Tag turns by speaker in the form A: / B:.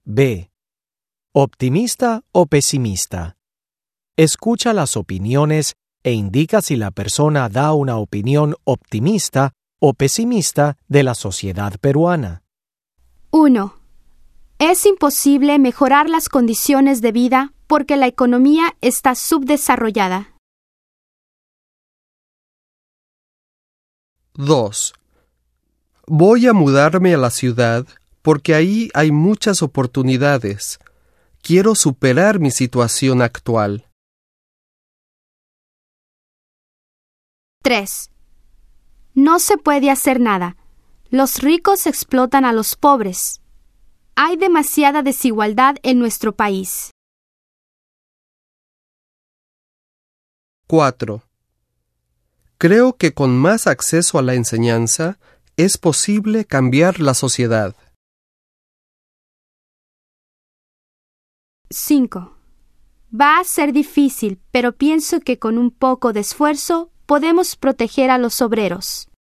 A: B. ¿Optimista o pesimista? Escucha las opiniones e indica si la persona da una opinión optimista o pesimista de la sociedad peruana.
B: 1. Es imposible mejorar las condiciones de vida porque la economía está subdesarrollada.
C: 2. Voy a mudarme a la ciudad porque ahí hay muchas oportunidades. Quiero superar mi situación actual.
B: 3. No se puede hacer nada. Los ricos explotan a los pobres. Hay demasiada desigualdad en nuestro país.
C: 4. Creo que con más acceso a la enseñanza es posible cambiar la sociedad.
B: 5. Va a ser difícil, pero pienso que con un poco de esfuerzo podemos proteger a los obreros.